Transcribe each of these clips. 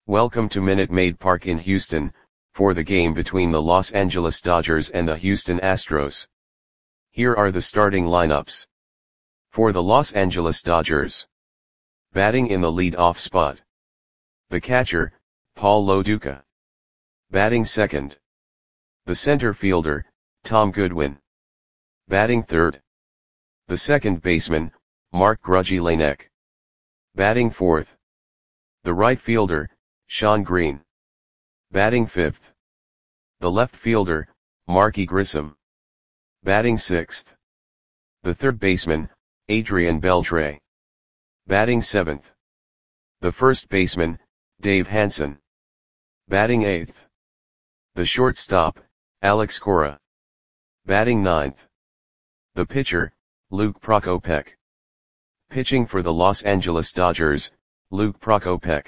Welcome to Minute Maid Park in Houston, for the game between the Los Angeles Dodgers and the Houston Astros. Here are the starting lineups. For the Los Angeles Dodgers. Batting in the lead-off spot. The catcher, Paul Lo Duca. Batting second. The center fielder, Tom Goodwin. Batting third. The second baseman, Mark Grudzielanek. Batting fourth. The right fielder, Shawn Green. Batting fifth. The left fielder, Marky Grissom. Batting sixth. The third baseman, Adrian Beltre. Batting seventh. The first baseman, Dave Hansen. Batting eighth. The shortstop, Alex Cora. Batting ninth. The pitcher, Luke Prokopech. Pitching for the Los Angeles Dodgers, Luke Prokopech.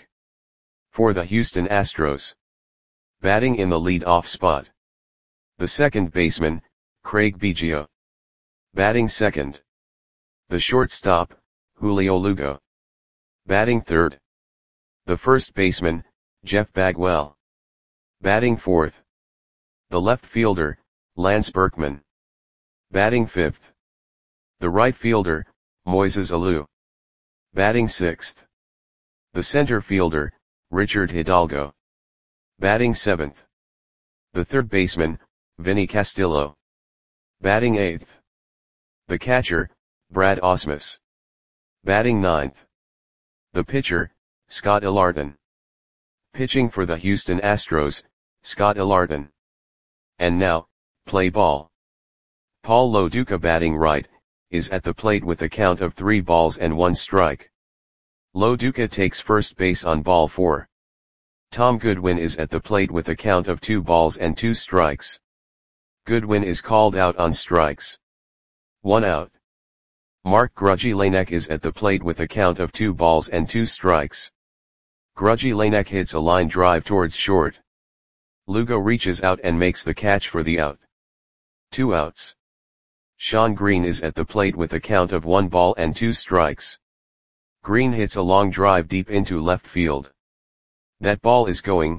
For the Houston Astros. Batting in the lead-off spot. The second baseman, Craig Biggio. Batting second. The shortstop, Julio Lugo. Batting third. The first baseman, Jeff Bagwell. Batting fourth. The left fielder, Lance Berkman. Batting fifth. The right fielder, Moises Alou. Batting sixth. The center fielder, Richard Hidalgo. Batting seventh. The third baseman, Vinny Castillo. Batting eighth. The catcher, Brad Ausmus. Batting ninth. The pitcher, Scott Illarton. Pitching for the Houston Astros, Scott Illarton. And now, play ball. Paul Lo Duca batting right, is at the plate with a count of 3 balls and 1 strike. Lo Duca takes first base on ball 4. Tom Goodwin is at the plate with a count of 2 balls and 2 strikes. Goodwin is called out on strikes. 1 out. Mark Grudzielanek is at the plate with a count of 2 balls and 2 strikes. Grudzielanek hits a line drive towards short. Lugo reaches out and makes the catch for the out. 2 outs. Shawn Green is at the plate with a count of 1 ball and 2 strikes. Green hits a long drive deep into left field. That ball is gone.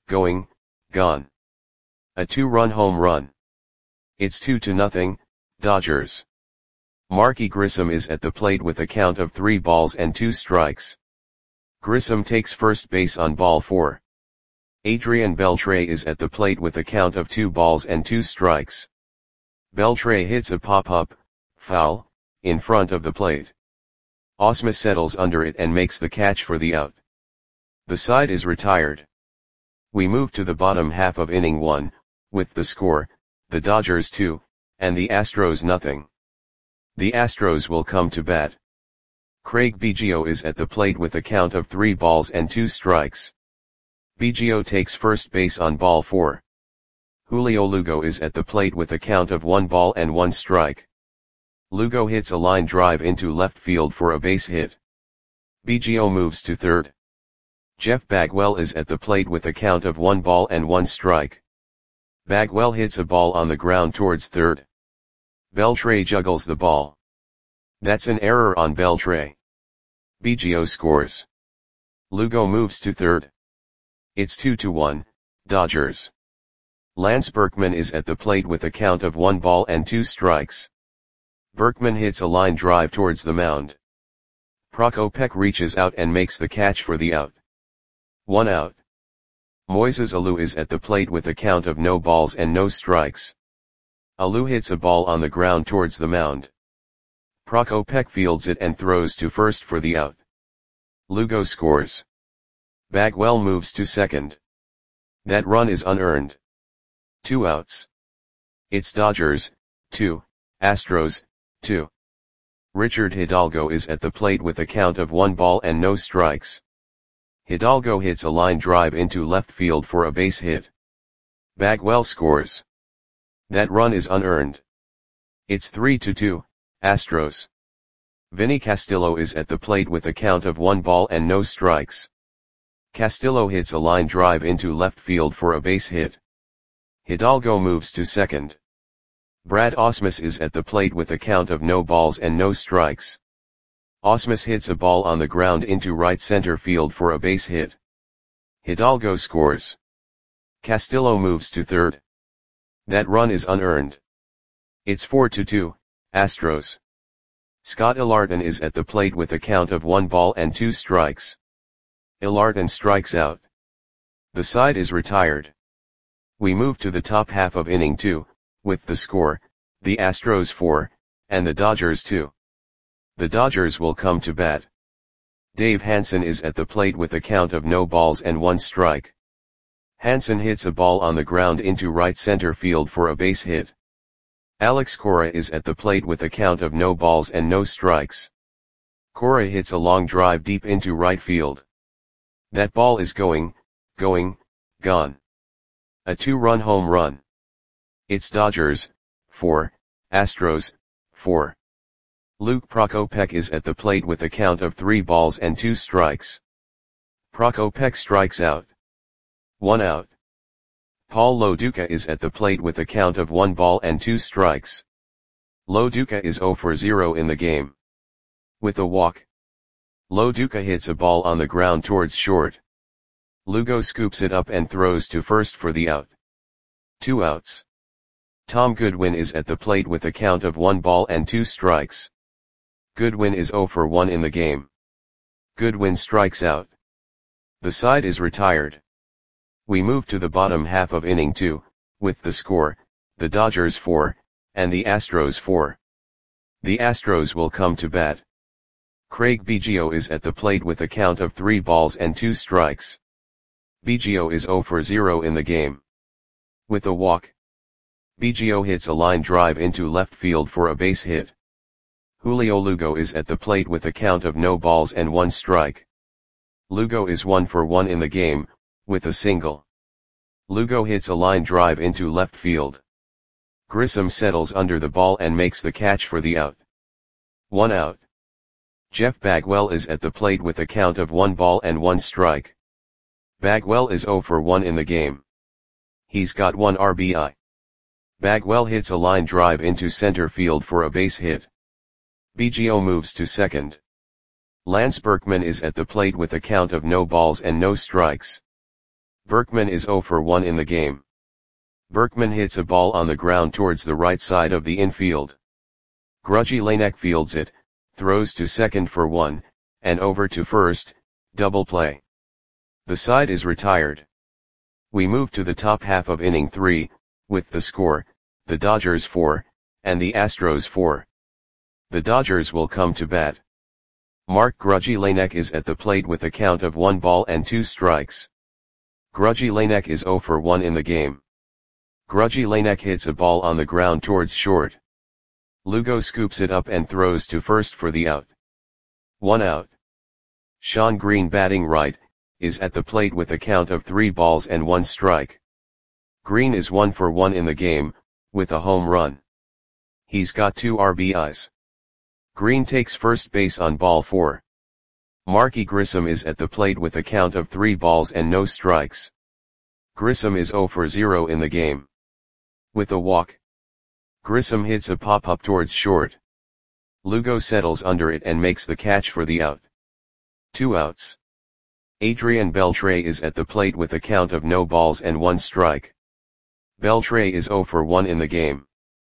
A 2-run home run. It's 2-0, Dodgers. Marky Grissom is at the plate with a count of 3 balls and 2 strikes. Grissom takes first base on ball 4. Adrian Beltre is at the plate with a count of 2 balls and 2 strikes. Beltre hits a pop-up, foul, in front of the plate. Ausmus settles under it and makes the catch for the out. The side is retired. We move to the bottom half of inning 1, with the score, the Dodgers 2, and the Astros nothing. The Astros will come to bat. Craig Biggio is at the plate with a count of 3 balls and 2 strikes. Biggio takes first base on ball 4. Julio Lugo is at the plate with a count of 1 ball and 1 strike. Lugo hits a line drive into left field for a base hit. Biggio moves to third. Jeff Bagwell is at the plate with a count of 1 ball and 1 strike. Bagwell hits a ball on the ground towards third. Beltre juggles the ball. That's an error on Beltre. Biggio scores. Lugo moves to third. It's 2-1, Dodgers. Lance Berkman is at the plate with a count of 1 ball and 2 strikes. Berkman hits a line drive towards the mound. Prokopech reaches out and makes the catch for the out. 1 out. Moises Alou is at the plate with a count of no balls and no strikes. Alou hits a ball on the ground towards the mound. Prokopech fields it and throws to first for the out. Lugo scores. Bagwell moves to second. That run is unearned. 2 outs. It's Dodgers, 2, Astros, 2. Richard Hidalgo is at the plate with a count of 1 ball and no strikes. Hidalgo hits a line drive into left field for a base hit. Bagwell scores. That run is unearned. It's 3-2, Astros. Vinny Castillo is at the plate with a count of 1 ball and no strikes. Castillo hits a line drive into left field for a base hit. Hidalgo moves to second. Brad Ausmus is at the plate with a count of no balls and no strikes. Ausmus hits a ball on the ground into right center field for a base hit. Hidalgo scores. Castillo moves to third. That run is unearned. It's 4-2, Astros. Scott Ilarton is at the plate with a count of 1 ball and 2 strikes. Ilarton strikes out. The side is retired. We move to the top half of inning 2, with the score, the Astros 4, and the Dodgers 2. The Dodgers will come to bat. Dave Hansen is at the plate with a count of no balls and 1 strike. Hansen hits a ball on the ground into right center field for a base hit. Alex Cora is at the plate with a count of no balls and no strikes. Cora hits a long drive deep into right field. That ball is gone. A 2-run home run. It's Dodgers, 4, Astros, 4. Luke Prokopech is at the plate with a count of 3 balls and 2 strikes. Prokopech strikes out. 1 out. Paul Loduca is at the plate with a count of 1 ball and 2 strikes. Loduca is 0 for 0 in the game. With a walk. Loduca hits a ball on the ground towards short. Lugo scoops it up and throws to first for the out. 2 outs. Tom Goodwin is at the plate with a count of 1 ball and 2 strikes. Goodwin is 0 for 1 in the game. Goodwin strikes out. The side is retired. We move to the bottom half of inning 2, with the score, the Dodgers 4, and the Astros 4. The Astros will come to bat. Craig Biggio is at the plate with a count of 3 balls and 2 strikes. Biggio is 0 for 0 in the game. With a walk. Biggio hits a line drive into left field for a base hit. Julio Lugo is at the plate with a count of no balls and 1 strike. Lugo is 1 for 1 in the game, with a single. Lugo hits a line drive into left field. Grissom settles under the ball and makes the catch for the out. 1 out. Jeff Bagwell is at the plate with a count of 1 ball and 1 strike. Bagwell is 0 for 1 in the game. He's got 1 RBI. Bagwell hits a line drive into center field for a base hit. Biggio moves to second. Lance Berkman is at the plate with a count of no balls and no strikes. Berkman is 0 for 1 in the game. Berkman hits a ball on the ground towards the right side of the infield. Grudgy Lanek fields it, throws to second for 1, and over to first, double play. The side is retired. We move to the top half of inning 3, with the score, the Dodgers 4, and the Astros 4. The Dodgers will come to bat. Mark Grudgy Lanek is at the plate with a count of 1 ball and 2 strikes. Grudgy Lanek is 0 for 1 in the game. Grudgy Lanek hits a ball on the ground towards short. Lugo scoops it up and throws to first for the out. 1 out. Sean Green, batting right, is at the plate with a count of 3 balls and 1 strike. Green is 1 for 1 in the game, with a home run. He's got 2 RBIs. Green takes first base on ball 4. Marky Grissom is at the plate with a count of 3 balls and no strikes. Grissom is 0 for 0 in the game. With a walk. Grissom hits a pop-up towards short. Lugo settles under it and makes the catch for the out. 2 outs. Adrian Beltre is at the plate with a count of no balls and 1 strike. Beltre is 0 for 1 in the game.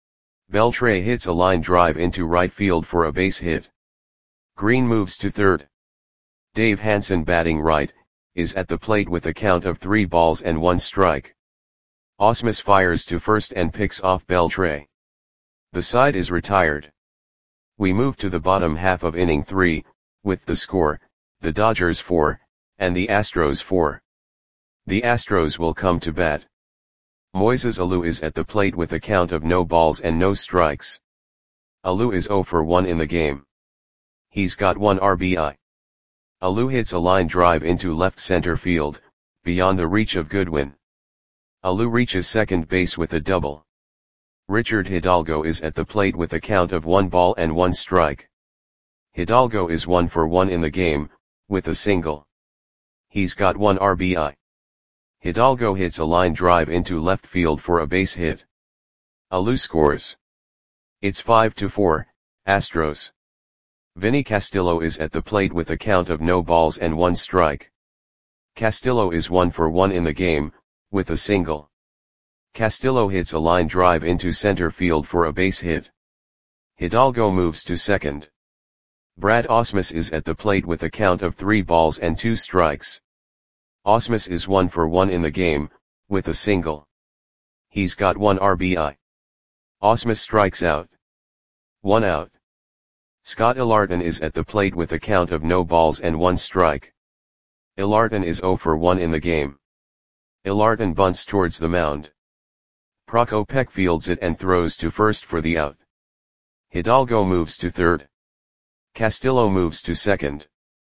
Beltre hits a line drive into right field for a base hit. Green moves to third. Dave Hansen, batting right, is at the plate with a count of 3 balls and 1 strike. Ausmus fires to first and picks off Beltre. The side is retired. We move to the bottom half of inning 3, with the score, the Dodgers 4, and the Astros 4. The Astros will come to bat. Moises Alou is at the plate with a count of no balls and no strikes. Alou is 0 for 1 in the game. He's got 1 RBI. Alou hits a line drive into left center field, beyond the reach of Goodwin. Alou reaches second base with a double. Richard Hidalgo is at the plate with a count of 1 ball and 1 strike. Hidalgo is 1 for 1 in the game, with a single. He's got 1 RBI. Hidalgo hits a line drive into left field for a base hit. Alou scores. It's 5-4, Astros. Vinny Castillo is at the plate with a count of no balls and 1 strike. Castillo is 1 for 1 in the game, with a single. Castillo hits a line drive into center field for a base hit. Hidalgo moves to second. Brad Ausmus is at the plate with a count of 3 balls and 2 strikes. Ausmus is 1 for 1 in the game, with a single. He's got 1 RBI. Ausmus strikes out. 1 out. Scott Ilarton is at the plate with a count of no balls and 1 strike. Ilarton is 0 for 1 in the game. Ilarton bunts towards the mound. Prokopek fields it and throws to first for the out. Hidalgo moves to third. Castillo moves to second.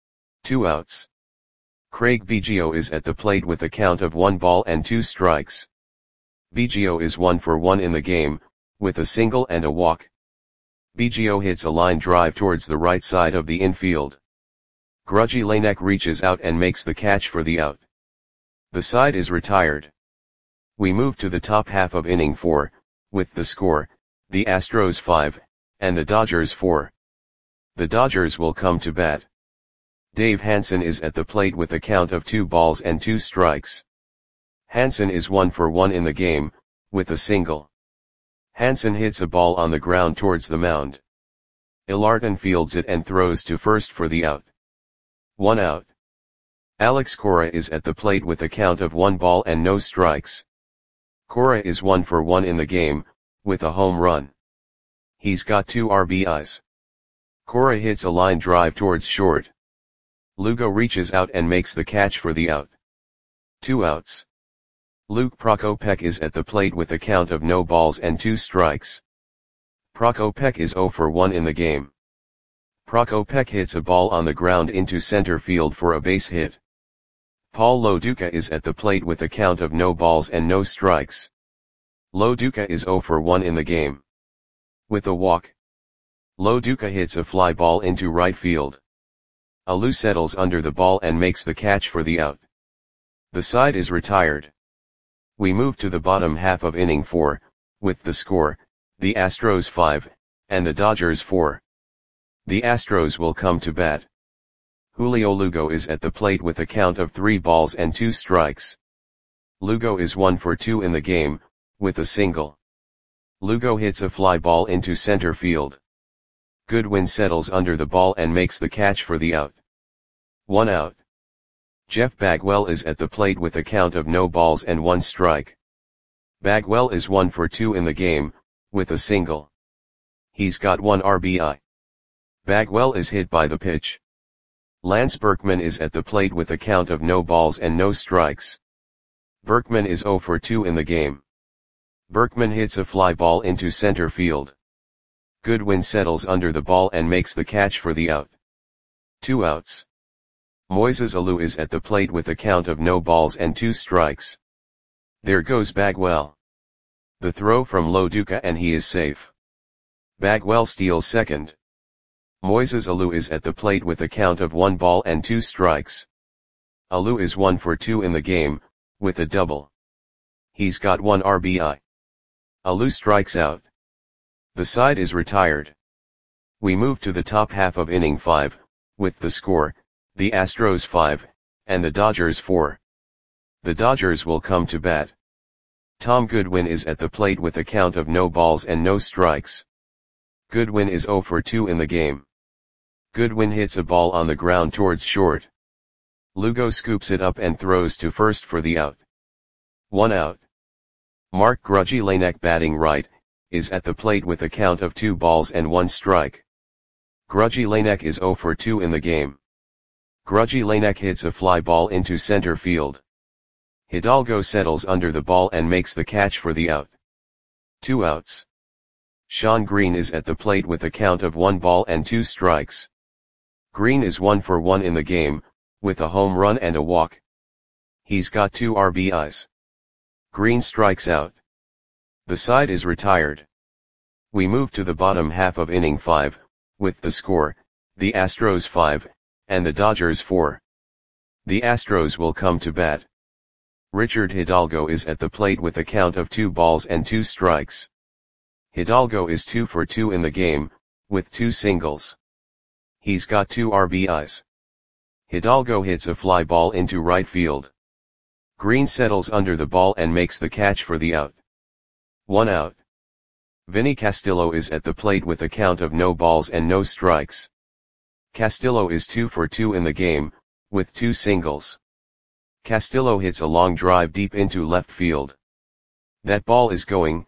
2 outs. Craig Biggio is at the plate with a count of 1 ball and 2 strikes. Biggio is 1 for 1 in the game, with a single and a walk. Biggio hits a line drive towards the right side of the infield. Grudgy Lanek reaches out and makes the catch for the out. The side is retired. We move to the top half of inning 4, with the score, the Astros 5, and the Dodgers 4. The Dodgers will come to bat. Dave Hansen is at the plate with a count of 2 balls and 2 strikes. Hansen is 1 for 1 in the game, with a single. Hansen hits a ball on the ground towards the mound. Ilarton fields it and throws to first for the out. 1 out. Alex Cora is at the plate with a count of 1 ball and no strikes. Cora is 1 for 1 in the game, with a home run. He's got 2 RBIs. Cora hits a line drive towards short. Lugo reaches out and makes the catch for the out. 2 outs. Luke Prokopek is at the plate with a count of no balls and 2 strikes. Prokopek is 0 for 1 in the game. Prokopek hits a ball on the ground into center field for a base hit. Paul Loduca is at the plate with a count of no balls and no strikes. Loduca is 0 for 1 in the game. With a walk. Loduca hits a fly ball into right field. Alou settles under the ball and makes the catch for the out. The side is retired. We move to the bottom half of inning 4, with the score, the Astros 5, and the Dodgers 4. The Astros will come to bat. Julio Lugo is at the plate with a count of 3 balls and 2 strikes. Lugo is 1 for 2 in the game, with a single. Lugo hits a fly ball into center field. Goodwin settles under the ball and makes the catch for the out. 1 out. Jeff Bagwell is at the plate with a count of no balls and 1 strike. Bagwell is 1 for 2 in the game, with a single. He's got 1 RBI. Bagwell is hit by the pitch. Lance Berkman is at the plate with a count of no balls and no strikes. Berkman is 0 for 2 in the game. Berkman hits a fly ball into center field. Goodwin settles under the ball and makes the catch for the out. 2 outs. Moises Alou is at the plate with a count of no balls and 2 strikes. There goes Bagwell. The throw from Loduca and he is safe. Bagwell steals second. Moises Alou is at the plate with a count of 1 ball and 2 strikes. Alou is 1 for 2 in the game, with a double. He's got 1 RBI. Alou strikes out. The side is retired. We move to the top half of inning 5, with the score, the Astros 5, and the Dodgers 4. The Dodgers will come to bat. Tom Goodwin is at the plate with a count of no balls and no strikes. Goodwin is 0 for 2 in the game. Goodwin hits a ball on the ground towards short. Lugo scoops it up and throws to first for the out. 1 out. Mark Grudgy Lanek batting right, is at the plate with a count of 2 balls and 1 strike. Grudgy Lanek is 0 for 2 in the game. Grudgy Lanek hits a fly ball into center field. Hidalgo settles under the ball and makes the catch for the out. 2 outs. Sean Green is at the plate with a count of 1 ball and 2 strikes. Green is 1 for 1 in the game, with a home run and a walk. He's got 2 RBIs. Green strikes out. The side is retired. We move to the bottom half of inning 5, with the score, the Astros 5, and the Dodgers 4. The Astros will come to bat. Richard Hidalgo is at the plate with a count of 2 balls and 2 strikes. Hidalgo is 2 for 2 in the game, with 2 singles. He's got 2 RBIs. Hidalgo hits a fly ball into right field. Green settles under the ball and makes the catch for the out. 1 out. Vinny Castillo is at the plate with a count of no balls and no strikes. Castillo is 2 for 2 in the game, with 2 singles. Castillo hits a long drive deep into left field. That ball is gone.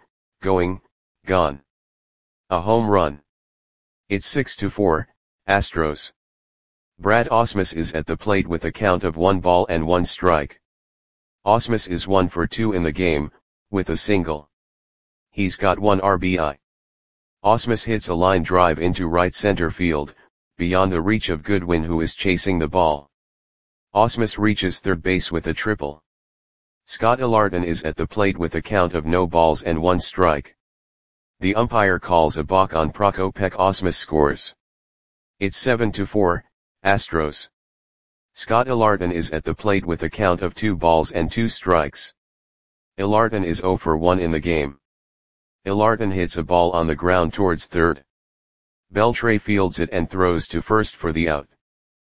A home run. It's 6-4, Astros. Brad Ausmus is at the plate with a count of 1 ball and 1 strike. Ausmus is 1 for 2 in the game, with a single. He's got 1 RBI. Ausmus hits a line drive into right center field, beyond the reach of Goodwin, who is chasing the ball. Ausmus reaches third base with a triple. Scott Ilarton is at the plate with a count of no balls and 1 strike. The umpire calls a balk on Prokopek. Ausmus scores. It's 7-4, Astros. Scott Ilarton is at the plate with a count of 2 balls and 2 strikes. Ilarton is 0 for 1 in the game. Ilarton hits a ball on the ground towards third. Beltre fields it and throws to first for the out.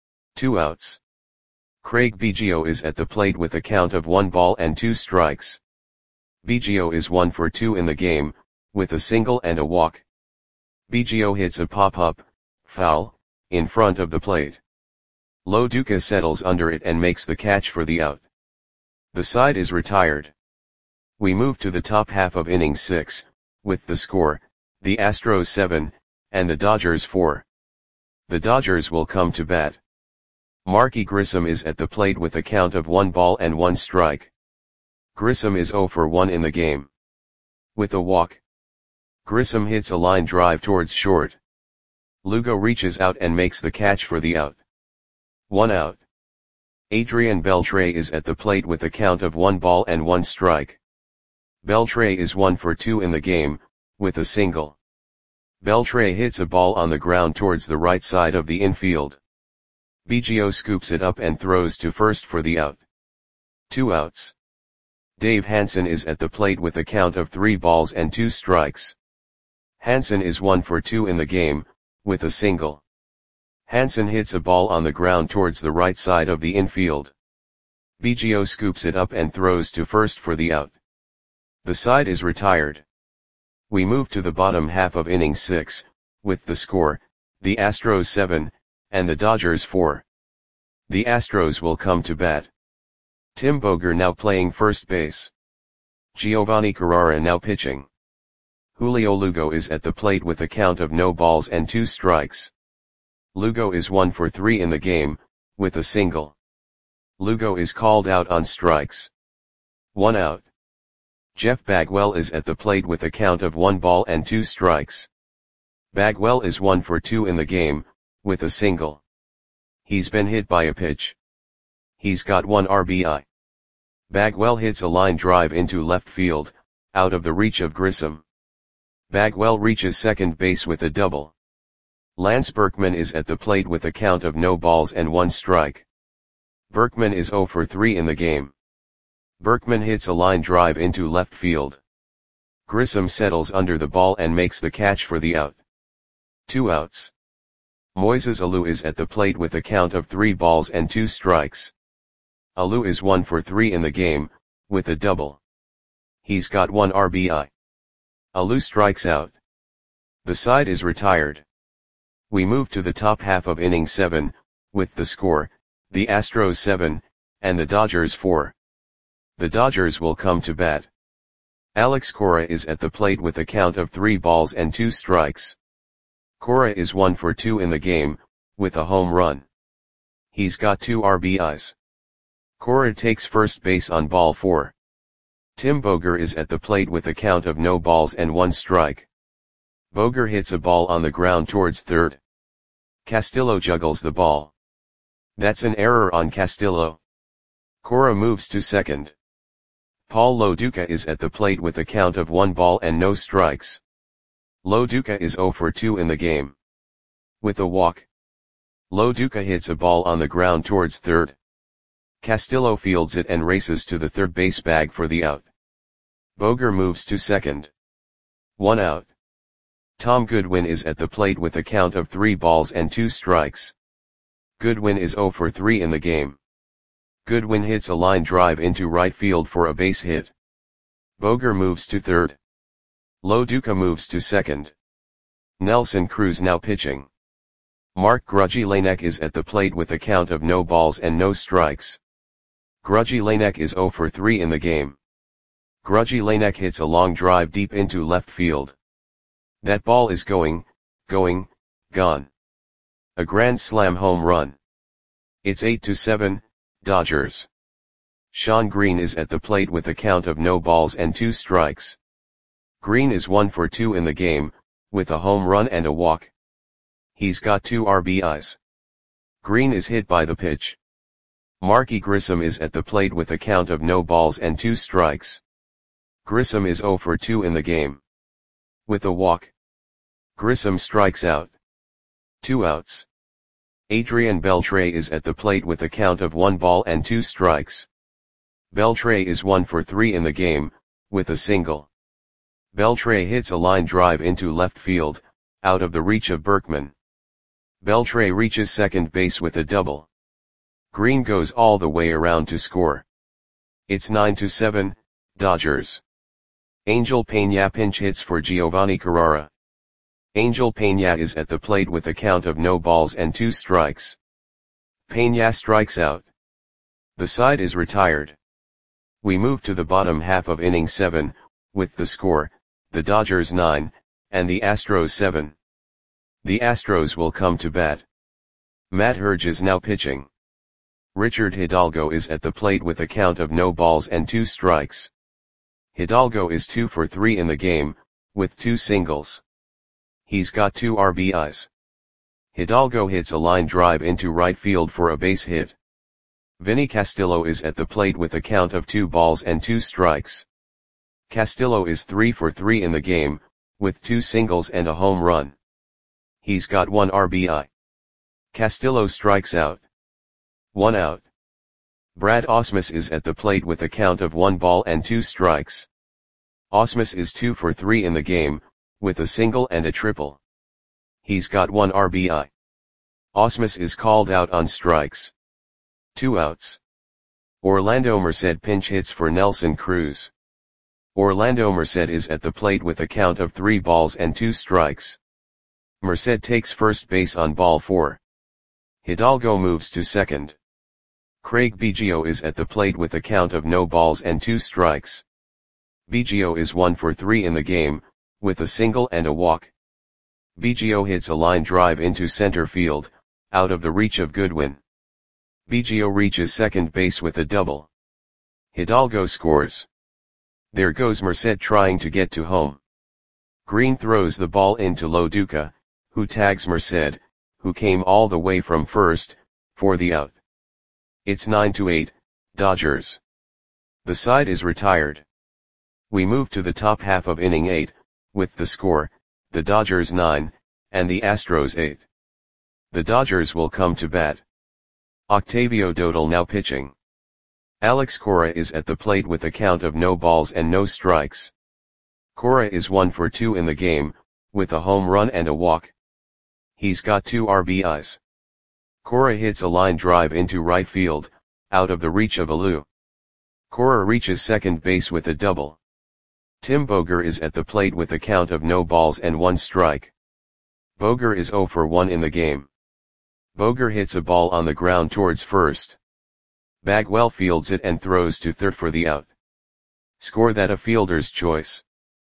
2 outs. Craig Biggio is at the plate with a count of 1 ball and 2 strikes. Biggio is 1 for 2 in the game, with a single and a walk. Biggio hits a pop-up, foul, in front of the plate. Lo Duca settles under it and makes the catch for the out. The side is retired. We move to the top half of inning 6, with the score, the Astros 7, and the Dodgers 4. The Dodgers will come to bat. Marky Grissom is at the plate with a count of 1 ball and 1 strike. Grissom is 0 for 1 in the game. With a walk. Grissom hits a line drive towards short. Lugo reaches out and makes the catch for the out. 1 out. Adrian Beltre is at the plate with a count of 1 ball and 1 strike. Beltre is 1 for 2 in the game, with a single. Beltre hits a ball on the ground towards the right side of the infield. Biggio scoops it up and throws to first for the out. 2 outs. Dave Hansen is at the plate with a count of 3 balls and 2 strikes. Hansen is 1 for 2 in the game, with a single. Hansen hits a ball on the ground towards the right side of the infield. Biggio scoops it up and throws to first for the out. The side is retired. We move to the bottom half of inning 6, with the score, the Astros 7, and the Dodgers 4. The Astros will come to bat. Tim Boger now playing first base. Giovanni Carrara now pitching. Julio Lugo is at the plate with a count of no balls and 2 strikes. Lugo is 1 for 3 in the game, with a single. Lugo is called out on strikes. 1 out. Jeff Bagwell is at the plate with a count of 1 ball and 2 strikes. Bagwell is 1 for 2 in the game, with a single. He's been hit by a pitch. He's got 1 RBI. Bagwell hits a line drive into left field, out of the reach of Grissom. Bagwell reaches second base with a double. Lance Berkman is at the plate with a count of no balls and 1 strike. Berkman is 0 for 3 in the game. Berkman hits a line drive into left field. Grissom settles under the ball and makes the catch for the out. 2 outs. Moises Alou is at the plate with a count of 3 balls and 2 strikes. Alou is 1 for 3 in the game, with a double. He's got 1 RBI. Alou strikes out. The side is retired. We move to the top half of inning 7, with the score, the Astros 7, and the Dodgers 4. The Dodgers will come to bat. Alex Cora is at the plate with a count of 3 balls and 2 strikes. Cora is 1 for 2 in the game, with a home run. He's got 2 RBIs. Cora takes first base on ball 4. Tim Boger is at the plate with a count of no balls and 1 strike. Boger hits a ball on the ground towards third. Castillo juggles the ball. That's an error on Castillo. Cora moves to second. Paul Lo Duca is at the plate with a count of 1 ball and no strikes. Lo Duca is 0 for 2 in the game. With a walk. Lo Duca hits a ball on the ground towards third. Castillo fields it and races to the third base bag for the out. Boger moves to second. 1 out. Tom Goodwin is at the plate with a count of 3 balls and 2 strikes. Goodwin is 0 for 3 in the game. Goodwin hits a line drive into right field for a base hit. Boger moves to third. Lo Duca moves to second. Nelson Cruz now pitching. Mark Grudzielanek is at the plate with a count of no balls and no strikes. Grudzielanek is 0 for 3 in the game. Grudzielanek hits a long drive deep into left field. That ball is gone. A grand slam home run. It's 8-7, Dodgers. Shawn Green is at the plate with a count of no balls and 2 strikes. Green is 1 for 2 in the game, with a home run and a walk. He's got 2 RBIs. Green is hit by the pitch. Marky Grissom is at the plate with a count of no balls and 2 strikes. Grissom is 0 for 2 in the game. With a walk. Grissom strikes out. 2 outs. Adrian Beltre is at the plate with a count of 1 ball and 2 strikes. Beltre is 1 for 3 in the game, with a single. Beltre hits a line drive into left field, out of the reach of Berkman. Beltre reaches second base with a double. Green goes all the way around to score. It's 9-7, Dodgers. Angel Peña pinch hits for Giovanni Carrara. Angel Peña is at the plate with a count of no balls and 2 strikes. Peña strikes out. The side is retired. We move to the bottom half of inning 7, with the score, the Dodgers 9, and the Astros 7. The Astros will come to bat. Matt Herge is now pitching. Richard Hidalgo is at the plate with a count of no balls and 2 strikes. Hidalgo is 2 for 3 in the game, with 2 singles. He's got 2 RBIs. Hidalgo hits a line drive into right field for a base hit. Vinny Castillo is at the plate with a count of 2 balls and 2 strikes. Castillo is 3 for 3 in the game, with 2 singles and a home run. He's got 1 RBI. Castillo strikes out. 1 out. Brad Ausmus is at the plate with a count of 1 ball and 2 strikes. Ausmus is 2 for 3 in the game, with a single and a triple. He's got 1 RBI. Ausmus is called out on strikes. 2 outs. Orlando Merced pinch hits for Nelson Cruz. Orlando Merced is at the plate with a count of 3 balls and 2 strikes. Merced takes first base on ball 4. Hidalgo moves to second. Craig Biggio is at the plate with a count of no balls and 2 strikes. Biggio is 1 for 3 in the game, with a single and a walk. Biggio hits a line drive into center field, out of the reach of Goodwin. Biggio reaches second base with a double. Hidalgo scores. There goes Merced trying to get to home. Green throws the ball into Lo Duca, who tags Merced, who came all the way from first, for the out. It's 9-8, Dodgers. The side is retired. We move to the top half of inning 8, with the score, the Dodgers 9, and the Astros 8. The Dodgers will come to bat. Octavio Dotel now pitching. Alex Cora is at the plate with a count of no balls and no strikes. Cora is 1 for 2 in the game, with a home run and a walk. He's got 2 RBIs. Cora hits a line drive into right field, out of the reach of Alou. Cora reaches second base with a double. Tim Boger is at the plate with a count of no balls and 1 strike. Boger is 0 for 1 in the game. Boger hits a ball on the ground towards first. Bagwell fields it and throws to third for the out. Score that a fielder's choice.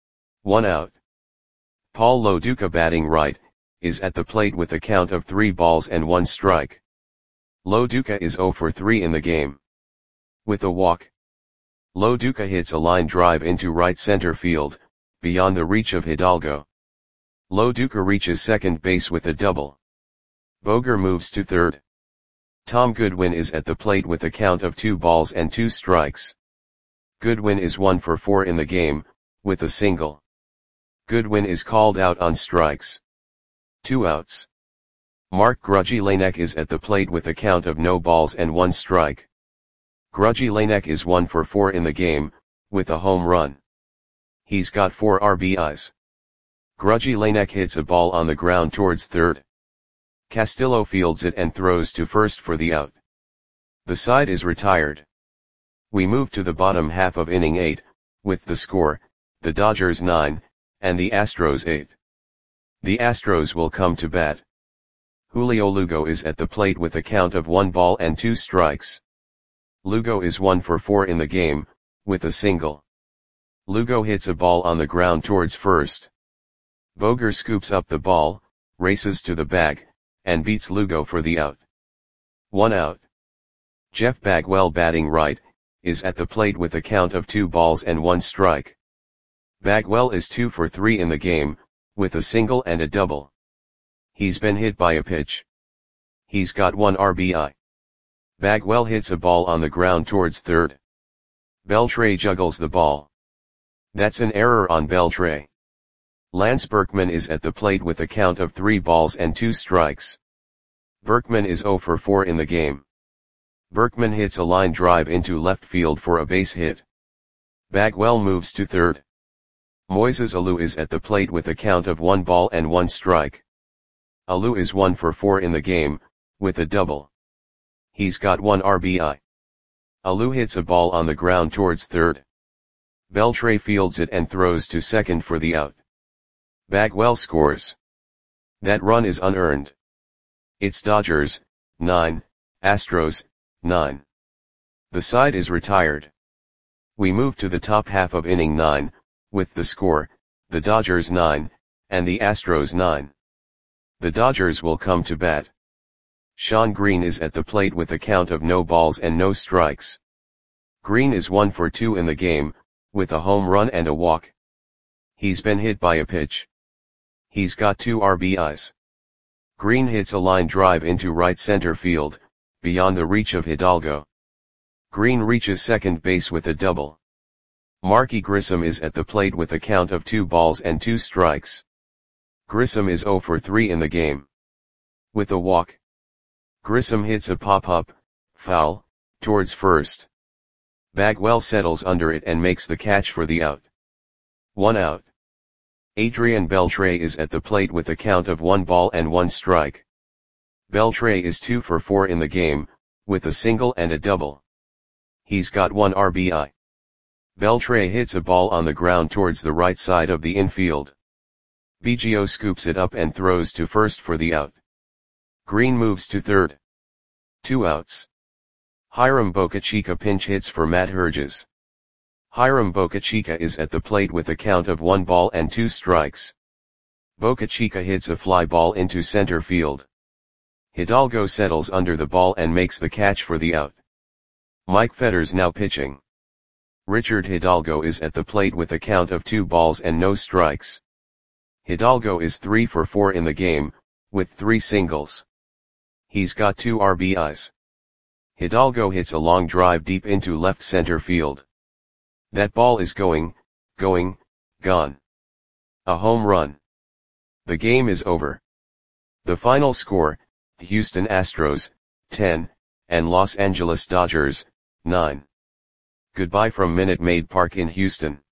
1 out. Paul Lo Duca batting right, is at the plate with a count of 3 balls and 1 strike. Lo Duca is 0 for 3 in the game. With a walk. Lo Duca hits a line drive into right center field, beyond the reach of Hidalgo. Lo Duca reaches second base with a double. Boger moves to third. Tom Goodwin is at the plate with a count of 2 balls and 2 strikes. Goodwin is 1 for 4 in the game, with a single. Goodwin is called out on strikes. 2 outs. Mark Grudzielanek is at the plate with a count of no balls and 1 strike. Grudzielanek is 1 for 4 in the game, with a home run. He's got 4 RBIs. Grudzielanek hits a ball on the ground towards third. Castillo fields it and throws to first for the out. The side is retired. We move to the bottom half of inning 8, with the score, the Dodgers 9, and the Astros 8. The Astros will come to bat. Julio Lugo is at the plate with a count of 1 ball and 2 strikes. Lugo is 1 for 4 in the game, with a single. Lugo hits a ball on the ground towards first. Boger scoops up the ball, races to the bag, and beats Lugo for the out. 1 out. Jeff Bagwell, batting right, is at the plate with a count of 2 balls and 1 strike. Bagwell is 2 for 3 in the game, with a single and a double. He's been hit by a pitch. He's got 1 RBI. Bagwell hits a ball on the ground towards third. Beltre juggles the ball. That's an error on Beltre. Lance Berkman is at the plate with a count of 3 balls and 2 strikes. Berkman is 0 for 4 in the game. Berkman hits a line drive into left field for a base hit. Bagwell moves to third. Moises Alou is at the plate with a count of 1 ball and 1 strike. Alou is 1 for 4 in the game, with a double. He's got 1 RBI. Alou hits a ball on the ground towards third. Beltre fields it and throws to second for the out. Bagwell scores. That run is unearned. It's Dodgers, 9, Astros, 9. The side is retired. We move to the top half of inning 9, with the score, the Dodgers 9, and the Astros 9. The Dodgers will come to bat. Shawn Green is at the plate with a count of no balls and no strikes. Green is 1 for 2 in the game, with a home run and a walk. He's been hit by a pitch. He's got 2 RBIs. Green hits a line drive into right center field, beyond the reach of Hidalgo. Green reaches second base with a double. Marky Grissom is at the plate with a count of 2 balls and 2 strikes. Grissom is 0 for 3 in the game. With a walk. Grissom hits a pop-up, foul, towards first. Bagwell settles under it and makes the catch for the out. 1 out. Adrian Beltre is at the plate with a count of 1 ball and 1 strike. Beltre is 2 for 4 in the game, with a single and a double. He's got 1 RBI. Beltre hits a ball on the ground towards the right side of the infield. Biggio scoops it up and throws to first for the out. Green moves to third. 2 outs. Hiram Bocachica pinch hits for Matt Herges. Hiram Bocachica is at the plate with a count of 1 ball and 2 strikes. Bocachica hits a fly ball into center field. Hidalgo settles under the ball and makes the catch for the out. Mike Fetters now pitching. Richard Hidalgo is at the plate with a count of 2 balls and no strikes. Hidalgo is 3 for 4 in the game, with 3 singles. He's got 2 RBIs. Hidalgo hits a long drive deep into left center field. That ball is gone. A home run. The game is over. The final score, Houston Astros, 10, and Los Angeles Dodgers, 9. Goodbye from Minute Maid Park in Houston.